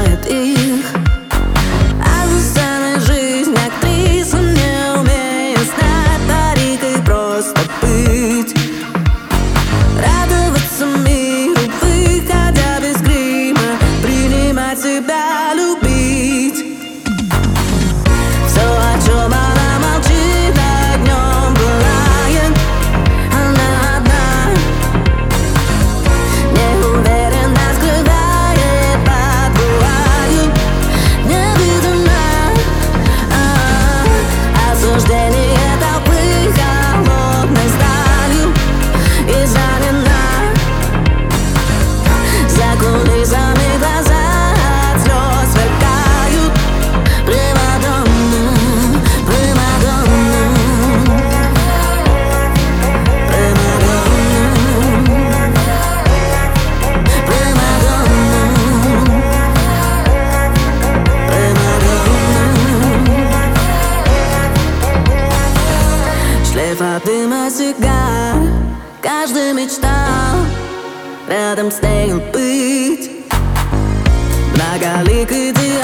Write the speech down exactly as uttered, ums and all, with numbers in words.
скрывает их. А за сценой жизнь актриса, не умея стать парикой, просто быть. Радоваться миру, выходя без грима, принимать себя, любить. Все, о чем она молчит, огнем пылает, она одна. Неуверенно скрывает под вуалью, невидимая. А-а-а. Осуждение толпы холодной сталью изранена. За кулисами глаза от слез сверкают. Примадонна, примадонна, примадонна, примадонна, примадонна. Шлейф от дыма сигар, каждый мечтал рядом с нею быть. Многоликий идеал.